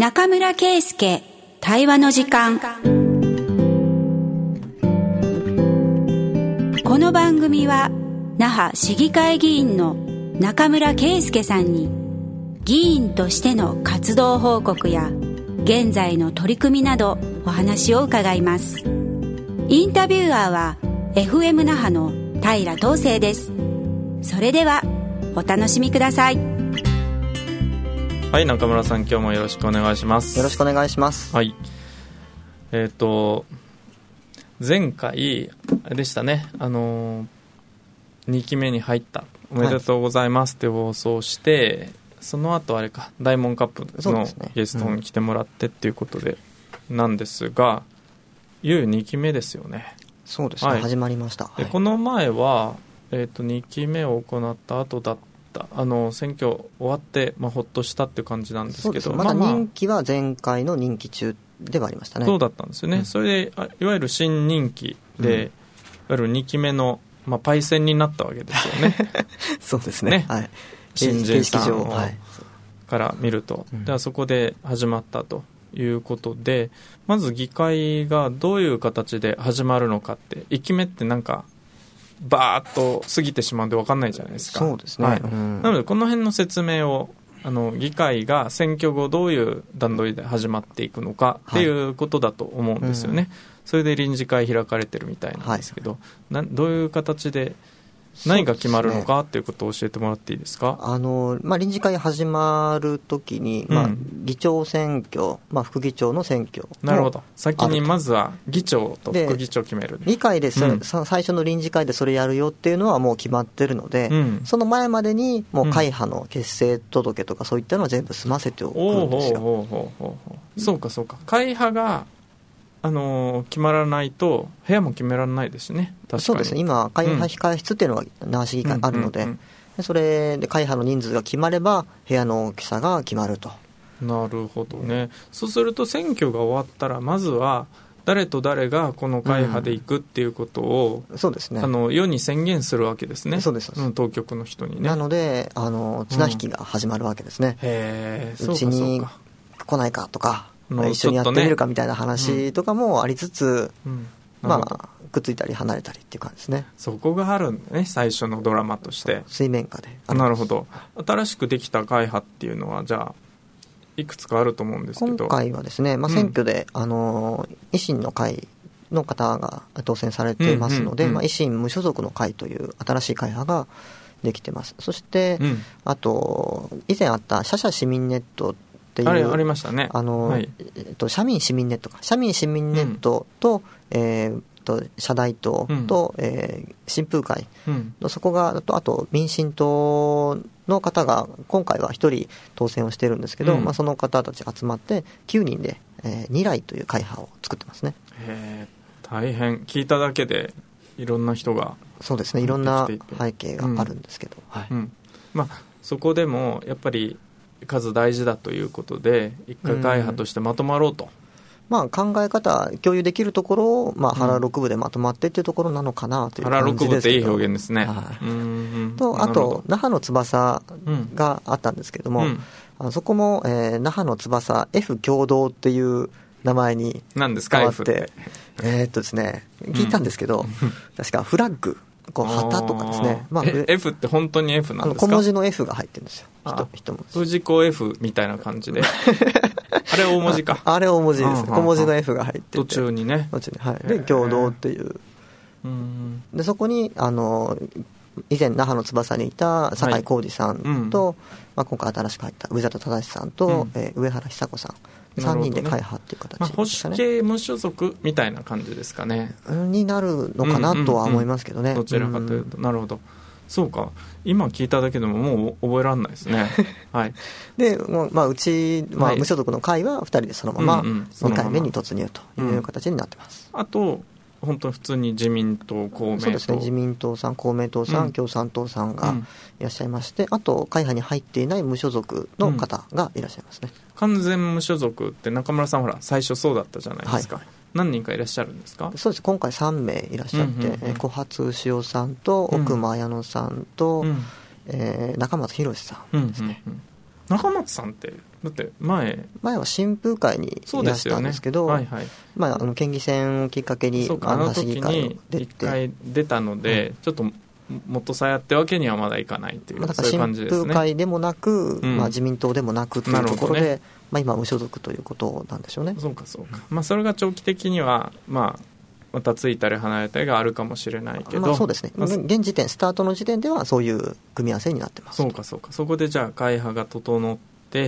中村圭介対話の時間。この番組は那覇市議会議員の中村圭介さんに議員としての活動報告や現在の取り組みなどお話を伺います。インタビュアーは FM 那覇の平東成です。それではお楽しみください。 はい、中村さん、今日もよろしくお願いします。 よろしくお願いします。 はい。前回でしたね、2期目に入ったおめでとうございますって放送して、はい、その後あれか、ダイモンカップのゲストに来てもらってっていうことでなんですが、いよいよ2期目ですよね。 そうですね、はい、始まりました。 でこの前は、2期目を行った後だった選挙終わって、ほっとしたっていう感じなんですけど、 まだ任期は前回の任期中ではありましたね。 そうだったんですよね、それでいわゆる新任期で、いわゆる2期目の、パイセンになったわけですよねそうですね、はい、 新人さんから見ると、ではそこで始まったということで、まず議会がどういう形で始まるのかって、1期目ってなんかバーッと過ぎてしまうんで分かんないじゃないですか。 そうですね、 はい、なのでこの辺の説明を議会が選挙後どういう段取りで始まっていくのかっていうことだと思うんですよね、それで臨時会開かれてるみたいなんですけど、どういう形で何が決まるのかっていうことを教えてもらっていいですか。 臨時会始まるときに、議長選挙、副議長の選挙。 なるほど。先にまずは議長と副議長を決める。 議会で最初の臨時会でそれやるよっていうのはもう決まってるので、その前までにもう会派の結成届とかそういったのは全部済ませておくんですよ。 そうかそうか。会派が決まらないと部屋も決められないですね。確かにそうですね。今会派控室っていうのが那覇市議会あるので、それで会派の人数が決まれば部屋の大きさが決まると。 なるほどね。そうすると選挙が終わったらまずは誰と誰がこの会派で行くっていうことを、 そうですね、 世に宣言するわけですね。 そうです、 当局の人にね。 なので綱引きが始まるわけですね。うちに来ないかとか、一緒にやってみるかみたいな話とかもありつつ、くっついたり離れたりっていう感じですね。 そこがあるんだね、最初のドラマとして。 水面下で。 なるほど。新しくできた会派っていうのはじゃあいくつかあると思うんですけど、 今回はですね、選挙で、維新の会の方が当選されていますので、維新無所属の会という新しい会派ができてます。そして、あと以前あった社市民ネットっていう、 ありましたね。 社民市民ネットか、社民市民ネットと、社大党と、新風会、そこがあと民進党の方が今回は1人当選をしてるんですけど、その方たち集まって9人で、二来という会派を作ってますね。 大変、聞いただけでいろんな人が、 そうですね、いろんな背景があるんですけど、 そこでもやっぱり数大事だということで一回会派としてまとまろうと、 考え方共有できるところを、腹6部でまとまってっていうところなのかなという感じですけど。腹6部っていい表現ですね。とあと那覇の翼があったんですけども、そこも、那覇の翼 F 共同っていう名前に変わって、ですね、聞いたんですけど、確かフラッグ、旗とかですね、 F って本当に F なんですか。 小文字の F が入ってるんですよ。一文字。 藤子 F みたいな感じであれ大文字か。 あれ大文字ですね。小文字の F が入ってて、 途中にね、 で共同っていう、でそこに以前那覇の翼にいた酒井浩二さんと、今回新しく入った上里忠さんと、上原久子さん3人で会派っていう形でしたね。 保守系無所属みたいな感じですかね。 になるのかなとは思いますけどね。 どちらかというと、なるほど。そうか、今聞いただけでももう覚えられないですね。はい。 で、うち、無所属の会は2人でそのまま2回目に突入という形になってます。 あと本当に普通に自民党、公明党、 そうですね、自民党さん、公明党さん、共産党さんがいらっしゃいまして、あと会派に入っていない無所属の方がいらっしゃいますね。 完全無所属って中村さんほら最初そうだったじゃないですか。何人かいらっしゃるんですか。 そうです、今回3名いらっしゃって、小初牛尾さんと奥間綾乃さんと、中松博さんですね。 中松さんってだって前は新風会にいらしたんですけど、 はいはい、 県議選をきっかけにあの時に1回出たので、ちょっと元さやってわけにはまだいかないっていう、そういう感じですね。 新風会でもなく、自民党でもなくというところで、今無所属ということなんでしょうね。 そうかそうか、それが長期的にはまたついたり離れたりがあるかもしれないけど、 そうですね、現時点スタートの時点ではそういう組み合わせになってます。 そうかそうか、そこでじゃあ会派が整って、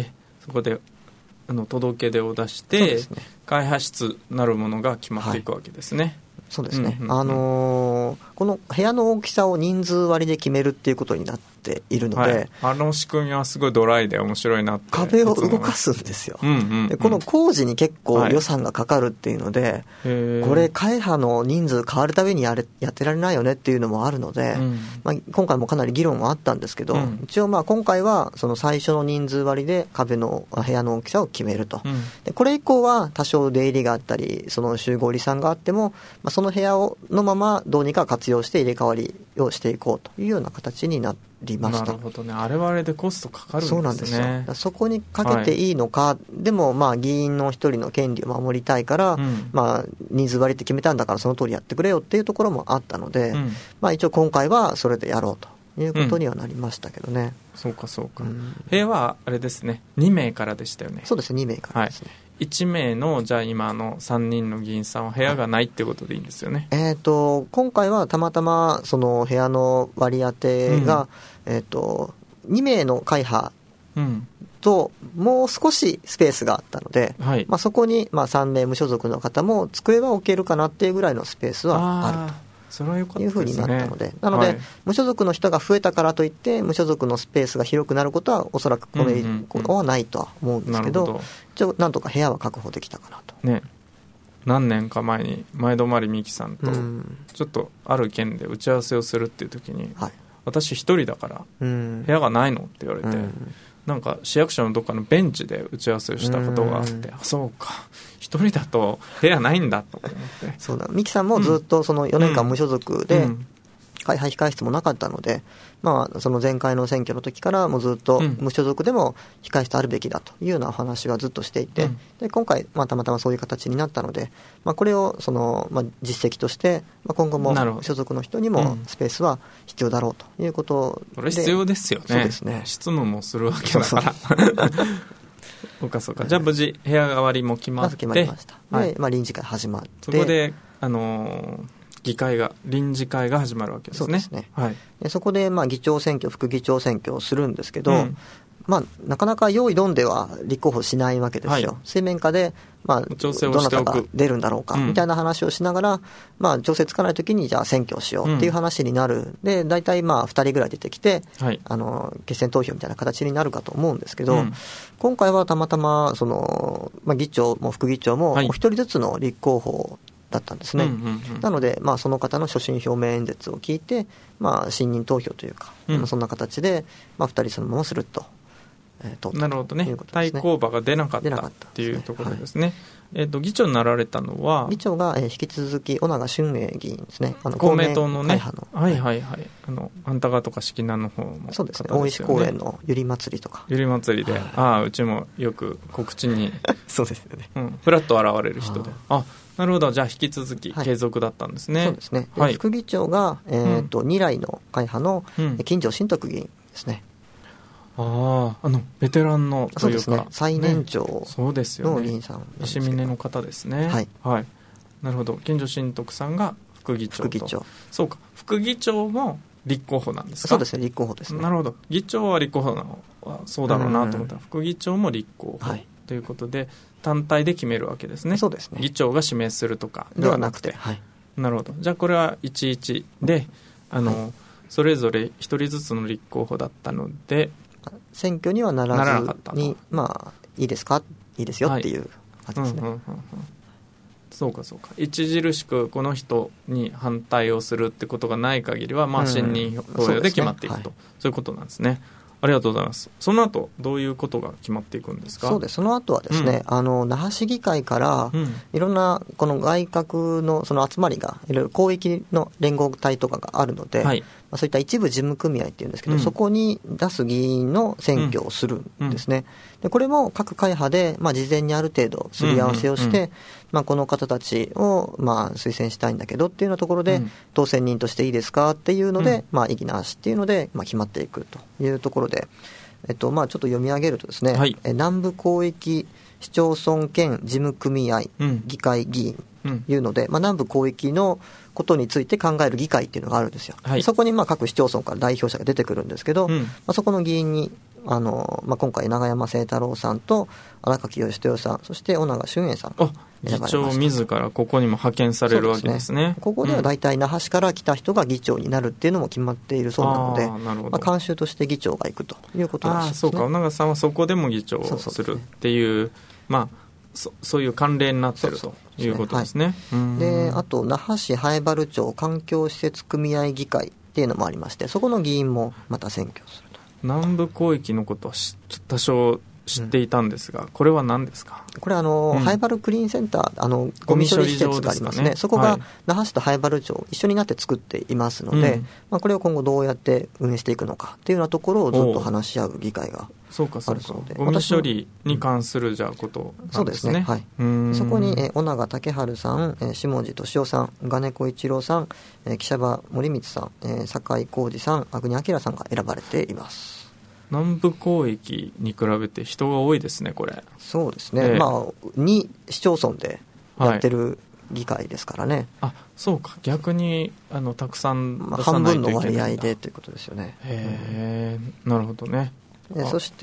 そこで届け出を出して、会派室なるものが決まっていくわけですね。 そうですね、この部屋の大きさを人数割りで決めるっていうことになっているので、 あの仕組みはすごいドライで面白いなって。 壁を動かすんですよ、でこの工事に結構予算がかかるっていうので、これ会派の人数変わるたびにやってられないよねっていうのもあるので、今回もかなり議論はあったんですけど、一応今回はその最初の人数割りで部屋の大きさを決めると、でこれ以降は多少出入りがあったりその集合離散があっても、その部屋のままどうにか活用して入れ替わりをしていこうというような形になりました。 なるほどね、あれはあれでコストかかるんですね。 そうなんですよ。そこにかけていいのか、でも議員の一人の権利を守りたいから、人数割りって決めたんだからその通りやってくれよっていうところもあったので、一応今回はそれでやろうということにはなりましたけどね。 そうかそうか、部屋はあれですね、2名からでしたよね。 そうですね、2名からですね。 1名のじゃあ今の3人の議員さんは部屋がないってことでいいんですよね。 今回はたまたまその部屋の割り当てが、2名の会派ともう少しスペースがあったので、そこに3名無所属の方も机は置けるかなっていうぐらいのスペースはあると。 それは良かったですね。 いうふうになったので、なので、無所属の人が増えたからといって無所属のスペースが広くなることはおそらくこれ以降はないとは思うんですけど、一応なんとか部屋は確保できたかなと。 何年か前に前泊美樹さんとちょっとある件で打ち合わせをするっていう時に、私一人だから部屋がないのって言われて、なんか市役所のどっかのベンチで打ち合わせをしたことがあって、そうか一人だと部屋ないんだと思って。 そうだ、美樹さんもずっとその4年間無所属で、会派控室もなかったので、その前回の選挙の時からもうずっと無所属でも控室あるべきだというようなお話はずっとしていて、で今回、たまたまそういう形になったので、これをその、実績として、今後も無所属の人にもスペースは必要だろうということで、 これ必要ですよね。 そうですね、 執務もするわけだからそうかそうか、じゃあ無事部屋代わりも決まって、 決まりました。で、臨時会始まって、 そこで臨時会が始まるわけですね。 そうですね。でそこで議長選挙、副議長選挙をするんですけど、なかなか用意どんでは立候補しないわけですよ。水面下で、 調整をしておく、 どなたが出るんだろうか、みたいな話をしながら、調整つかないときにじゃあ選挙をしようっていう話になる。で、大体2人ぐらい出てきて、決選投票みたいな形になるかと思うんですけど、今回はたまたまその、議長も副議長もお一人ずつの立候補だったんですね。なので、その方の所信表明演説を聞いて、信任投票というか、そんな形で、2人そのまますると。 なるほどね。対抗馬が出なかったっていうところですね。議長になられたのは、 議長が引き続き尾長俊英議員ですね。 公明党のね、あんたがとか式南の方も、 そうですね、大石公園のゆり祭りとか、 ゆり祭りで、うちもよく告知にそうですよね、 ふらっと現れる人で、なるほど、じゃあ引き続き継続だったんですね。 そうですね。副議長が二来の会派の金城新徳議員ですね。 ベテランのというか、 最年長の議員さんなんですけど、 石峰の方ですね。なるほど、金城新徳さんが副議長と。そうか、副議長も立候補なんですか。 そうですね、立候補ですね。 なるほど、議長は立候補なのはそうだろうなと思ったら、副議長も立候補ということで、単体で決めるわけですね。 そうですね。 議長が指名するとかではなくて、なるほど。じゃあこれは11で、それぞれ一人ずつの立候補だったので、 選挙にはならずに、いいですか、いいですよっていう感じですね。 そうかそうか。著しくこの人に反対をするってことがない限りは、信任投票で決まっていくと、そういうことなんですね。ありがとうございます。その後どういうことが決まっていくんですか。 そうです。その後はですね、那覇市議会からいろんなこの外郭のその集まりがいろいろ広域の連合体とかがあるので、 そういった一部事務組合っていうんですけど、そこに出す議員の選挙をするんですね。でこれも各会派で、事前にある程度すり合わせをして、この方たちを、推薦したいんだけどっていうようなところで、当選人としていいですかっていうので、異議なしっていうので、決まっていくというところで、ちょっと読み上げるとですね、はい、南部広域市町村兼事務組合議会議員というので、南部広域のことについて考える議会っていうのがあるんですよ、はい、そこに各市町村から代表者が出てくるんですけど、そこの議員に今回永山清太郎さんと荒垣義豊さん、そして尾長俊英さんが選ばれました。 議長自らここにも派遣されるわけですね。 ここでは大体那覇市から来た人が議長になるっていうのも決まっているそうなので、慣習として議長が行くということらしいですね。 そうか、尾長さんはそこでも議長をするっていう、そういう慣例になっているということですね。 であと那覇市南原町環境施設組合議会っていうのもありまして、そこの議員もまた選挙すると。 南部広域のことは多少知っていたんですが、これは何ですか？ これ南原クリーンセンター、ゴミ処理施設がありますね。そこが那覇市と南原町一緒になって作っていますので、これを今後どうやって運営していくのかっていうようなところをずっと話し合う議会があるそうで、 ゴミ処理に関することなんですね。そうですね、 はい、そこに尾長武春さん、下地俊夫さん、金子一郎さん、木柴森光さん、酒井浩二さん、阿国明さんが選ばれています。 南部広域に比べて人が多いですね、これ。 そうですね、2市町村でやってる議会ですからね、 そうか、逆にたくさん出さないといけないんだ。 半分の割合でということですよね。 なるほどね。 そして、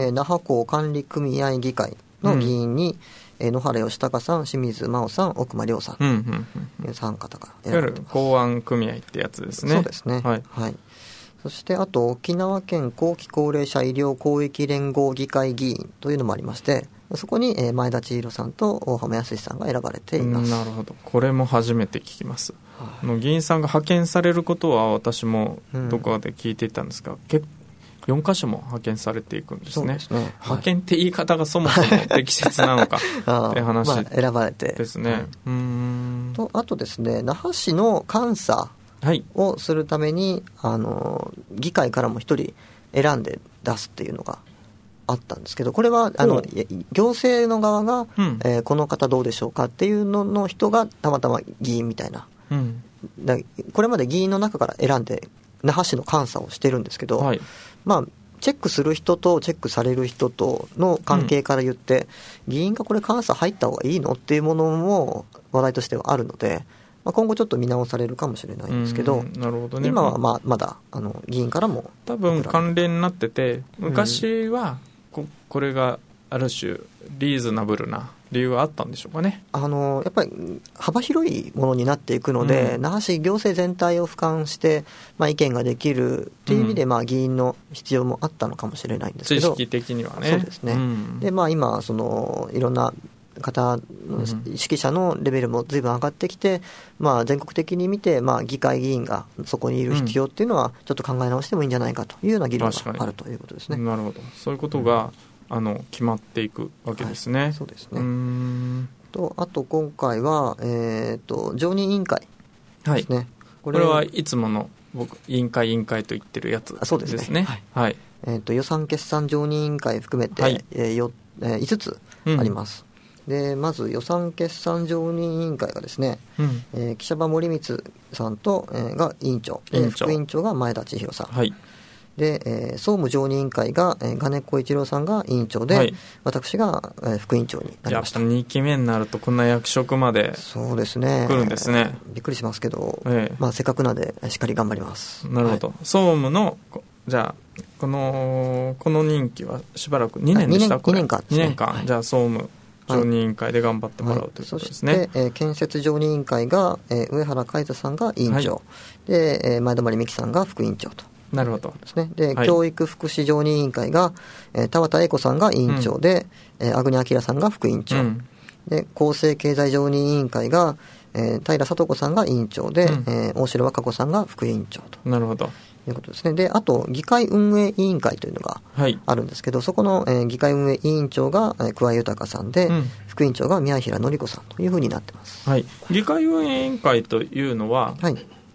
那覇港管理組合議会の議員に、野原義隆さん、清水真央さん、奥間亮さん、3方が選ばれてます。 港湾組合ってやつですね。 そうですね、はい。そしてあと沖縄県後期高齢者医療公益連合議会議員というのもありまして、そこに前田千尋さんと大浜康さんが選ばれています。 なるほど、これも初めて聞きます。議員さんが派遣されることは私もどこかで聞いていたんですが、4カ所も派遣されていくんですね。 そうですね、 派遣って言い方がそもそも適切なのかって話選ばれてですね。 あとですね、那覇市の監査をするために、議会からも一人選んで出すっていうのがあったんですけど、これは行政の側が、この方どうでしょうかっていうのの人がたまたま議員みたいな、これまで議員の中から選んで那覇市の監査をしてるんですけど、チェックする人とチェックされる人との関係から言って、議員がこれ監査入った方がいいのっていうものも話題としてはあるので、今後ちょっと見直されるかもしれないんですけど、 なるほどね、 今はまだ議員からも多分関連になってて、昔はこれがある種リーズナブルな理由はあったんでしょうかね。 やっぱり幅広いものになっていくので、那覇市行政全体を俯瞰して、意見ができるという意味で、議員の必要もあったのかもしれないんですけど、 知識的にはね。 そうですね、で今いろんな方の指揮者のレベルも随分上がってきて、全国的に見て、議会議員がそこにいる必要っていうのはちょっと考え直してもいいんじゃないかというような議論があるということですね。 なるほど、そういうことが、決まっていくわけですね。 そうですね。あと今回は、常任委員会ですね。 これはいつもの委員会と言ってるやつですね。 そうですね。予算決算常任委員会含めて、5つあります。でまず予算決算常任委員会がですね、木柴森光さんと、が委員長、副委員長が前田千尋さん、で総務常任委員会が、金子一郎さんが委員長で、私が、副委員長になりました。 やっぱ2期目になるとこんな役職までそうですね、 来るんですね。 びっくりしますけど、せっかくなんでしっかり頑張ります。 なるほど、総務のじゃあこの任期はしばらく2年でした。 2年間ですね。 2年間、じゃあ総務常任委員会で頑張ってもらうということですね。 そして、建設常任委員会が、上原海人さんが委員長、で、前泊美樹さんが副委員長と。 なるほどですね。で、教育福祉常任委員会が、田畑栄子さんが委員長で、阿国明さんが副委員長、で厚生経済常任委員会が、平里子さんが委員長で、大城和歌子さんが副委員長と。 なるほど。 いうことですね。であと議会運営委員会というのがあるんですけど、そこの、議会運営委員長が桑井豊さんで、副委員長が宮平典子さんというふうになってます。 議会運営委員会というのは、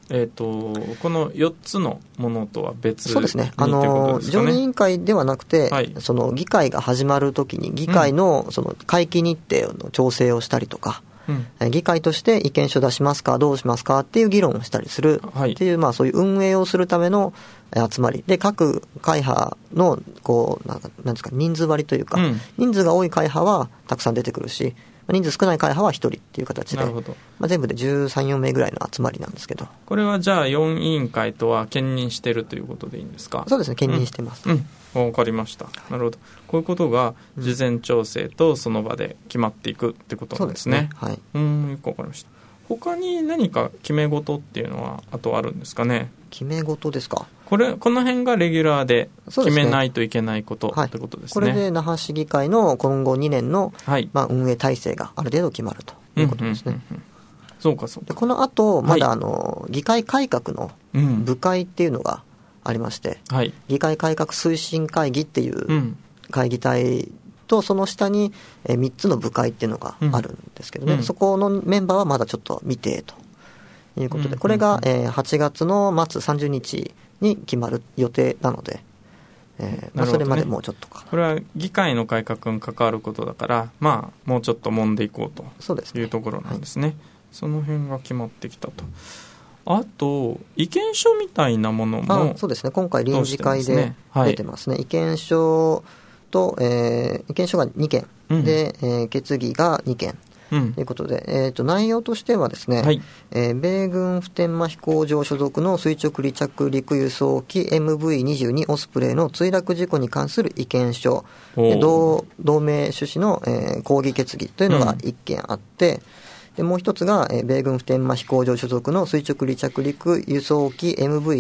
この4つのものとは別にそうですね、常任委員会ではなくて、はい、その議会が始まるときに議会のその会期日程の調整をしたりとか、議会として意見書出しますかどうしますかっていう議論をしたりするっていう、そういう運営をするための集まりで、各会派のこうなんですか、人数割というか、人数が多い会派はたくさん出てくるし、人数少ない会派は1人っていう形で、全部で13、4名ぐらいの集まりなんですけど。 これはじゃあ4委員会とは兼任してるということでいいんですか？ そうですね、兼任してます。 わかりました。なるほど。こういうことが事前調整とその場で決まっていくってことなんですね。 そうですね。 よくわかりました。他に何か決め事っていうのはあとあるんですかね？ 決め事ですか？ この辺がレギュラーで決めないといけないことってことですね。 これで那覇市議会の今後2年の、運営体制がある程度決まるということですね。 そうかそうか。 でこの後まだ議会改革の部会っていうのがありまして、議会改革推進会議っていう会議体とその下に3つの部会っていうのがあるんですけどね、そこのメンバーはまだちょっと未定ということで、これが8月の末30日に決まる予定なので、それまでもうちょっとか。 これは議会の改革に関わることだから、もうちょっと揉んでいこうというところなんですね。その辺が決まってきたと。あと意見書みたいなものもそうですね、今回臨時会で出てますね。意見書と、意見書が2件で、決議が2件ということで、内容としてはですね、米軍普天間飛行場所属の垂直離着陸輸送機 MV22 オスプレイの墜落事故に関する意見書、同盟趣旨の、抗議決議というのが1件あって、でもう一つが、米軍普天間飛行場所属の垂直離着陸輸送機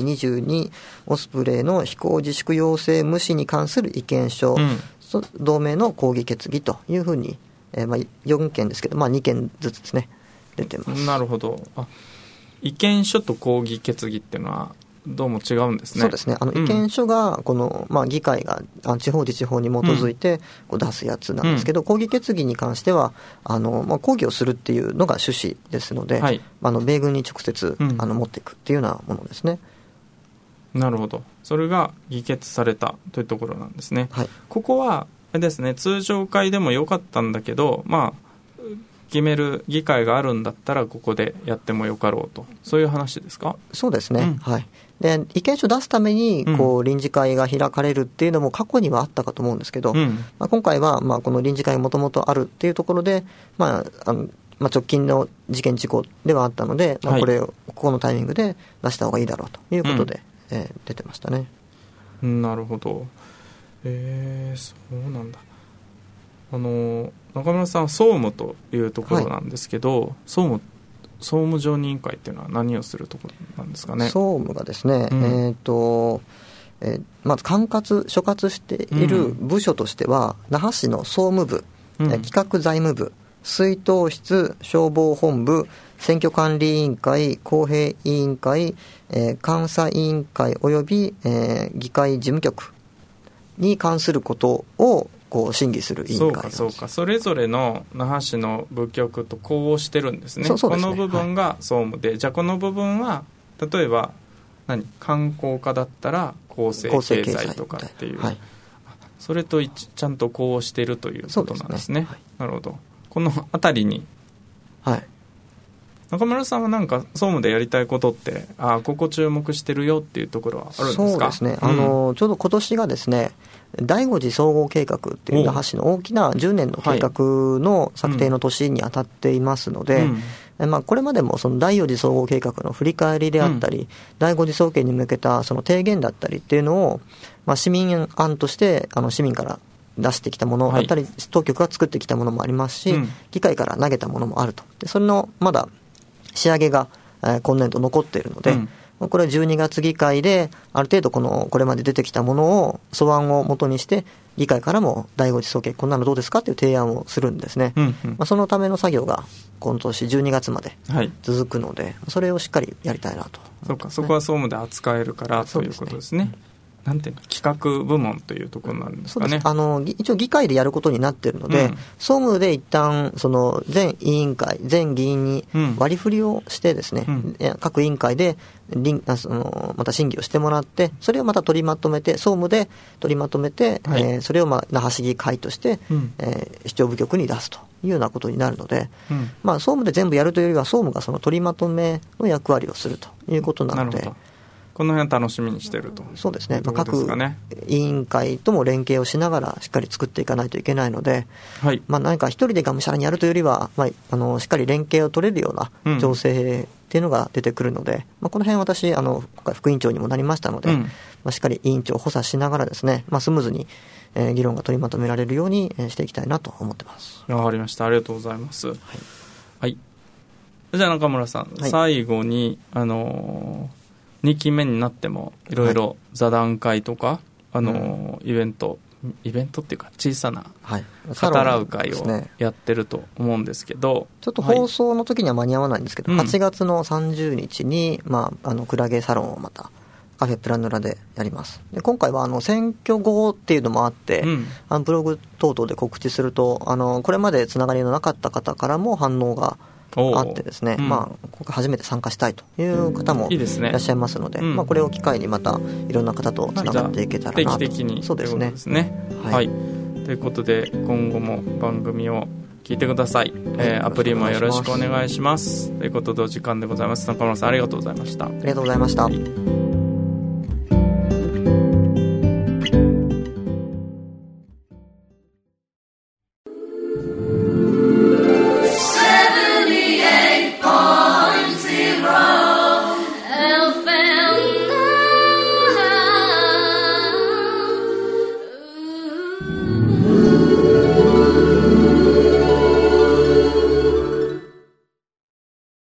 MV22 オスプレイの飛行自粛要請無視に関する意見書、同盟の抗議決議というふうに、4件ですけど、2件ずつですね、出てます。 なるほど。意見書と抗議決議っていうのはどうも違うんですね。 そうですね、意見書がこの、議会が地方自治法に基づいて出すやつなんですけど、抗議決議に関しては抗議をするっていうのが趣旨ですので、米軍に直接持っていくっていうようなものですね。 なるほど。それが議決されたというところなんですね。ここはあれですね、通常会でもよかったんだけど、決める議会があるんだったらここでやってもよかろうと、そういう話ですか？ そうですね、で意見書を出すために臨時会が開かれるっていうのも過去にはあったかと思うんですけど、今回はこの臨時会がもともとあるっていうところで、直近の事件事故ではあったので、これをここのタイミングで出した方がいいだろうということで、出てましたね。 なるほど。そうなんだ。中村さん、総務というところなんですけど、総務常任委員会っていうのは何をするところなんですかね？ 総務がですね、まず所轄している部署としては、那覇市の総務部、企画財務部、出納室、消防本部、選挙管理委員会、公平委員会、監査委員会および、議会事務局に関することを審議する委員会なんです。 そうか、それぞれの那覇市の部局と呼応してるんですね。この部分が総務で、じゃあこの部分は例えば観光課だったら構成経済とかっていう、それとちゃんと呼応しているということなんですね。なるほど。このあたりに、中村さんは総務でやりたいことって、ここ注目してるよっていうところはあるんですか？ そうですね、ちょうど今年がですね、第5次総合計画っていう那覇市の大きな10年の計画の策定の年に当たっていますので、これまでもその第4次総合計画の振り返りであったり、第5次総計に向けたその提言だったりっていうのを、市民案として市民から出してきたものだったり、当局が作ってきたものもありますし、議会から投げたものもあると。でそれのまだ仕上げが今年度残っているので、これは12月議会である程度これまで出てきたものを素案を元にして議会からも第5次総計こんなのどうですかという提案をするんですね。そのための作業が今年12月まで続くので、それをしっかりやりたいなと、 そこは総務で扱えるからということですね。 なんていうの、企画部門というところなんですかね。 そうです。一応議会でやることになっているので、総務で一旦その全委員会、全議員に割り振りをしてですね、各委員会でまた審議をしてもらって、それをまた取りまとめて、総務で取りまとめて、それを那覇市議会として、市長部局に出すというようなことになるので、総務で全部やるというよりは、総務がその取りまとめの役割をするということなので、 この辺は楽しみにしていると。 そうですね。各委員会とも連携をしながらしっかり作っていかないといけないので、何か一人でがむしゃらにやるというよりは、しっかり連携を取れるような情勢っていうのが出てくるので、この辺私今回副委員長にもなりましたので、しっかり委員長を補佐しながらですね、スムーズに議論が取りまとめられるようにしていきたいなと思ってます。 わかりました。ありがとうございます。はい。じゃあ中村さん、最後に2期目になってもいろいろ座談会とか、イベントっていうか小さな語らう会をやってると思うんですけど、 ちょっと放送の時には間に合わないんですけど、8月の30日に、クラゲサロンをまたカフェプラヌラでやります。で今回は選挙後っていうのもあって、ブログ等々で告知するとこれまでつながりのなかった方からも反応があってですね、今回初めて参加したいという方もいらっしゃいますので、これを機会にまたいろんな方とつながっていけたらなと。 定期的にそうですね。 はい。ということで今後も番組を聞いてください。アプリもよろしくお願いします。ということでお時間でございます。中村さんありがとうございました。 ありがとうございました。